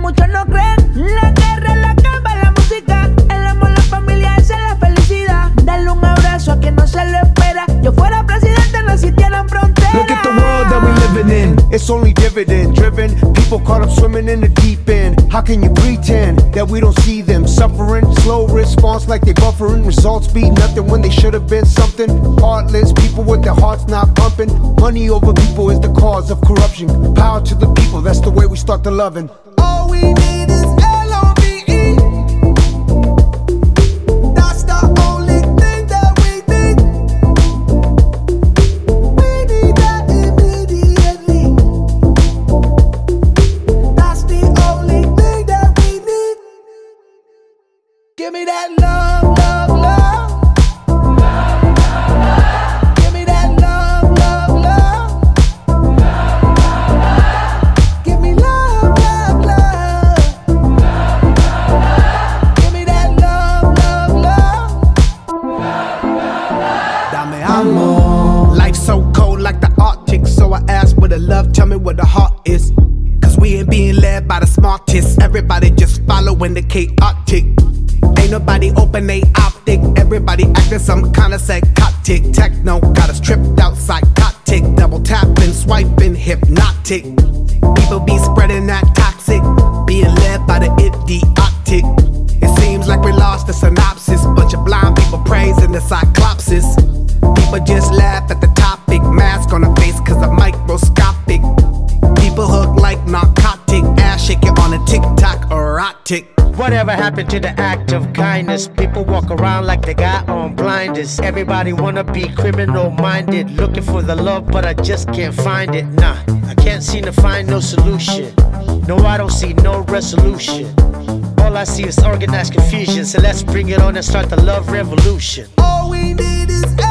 muchos no creen. La guerra, la cama, la música, el amor, la familia, esa es la felicidad. Darle un abrazo a quien no se lo espera. Yo fuera presidente, no existieran fronteras. Look at the world that we living in. It's only dividend driven. People caught up swimming in the deep end. How can you pretend that we don't see them suffering? Slow response like they buffering. Results be nothing when they should have been something. Heartless people with their hearts not pumping. Money over people is the cause of corruption. Power to the people, that's the way we start the loving. All we need is L-O-V-E. That's the only thing that we need. We need that immediately. That's the only thing that we need. Give me that love, love, love. Give me that love, love, love. Give me love, love, love. Give me that love, love, love. Dame amor. Life's so cold like the Arctic, so I ask for the love, tell me what the heart is. Cause we ain't being led by the smartest. Everybody just following the chaotic. Ain't nobody open they optic. Everybody acting some kind of psychotic. Techno got us tripped out psychotic. Double tapping, swiping, hypnotic. People be spreading that toxic, being led by the idiotic. It seems like we lost the synopsis. Bunch of blind people praising the cyclopsis. People just laugh at the topic. Mask on the face cause I'm microscopic. People hook like narcotic. Ass shaking on a TikTok erotic. Whatever happened to the act of kindness? People walk around like they got on blinders. Everybody wanna be criminal-minded, looking for the love, but I just can't find it. Nah, I can't seem to find no solution. No, I don't see no resolution. All I see is organized confusion. So let's bring it on and start the love revolution. All we need is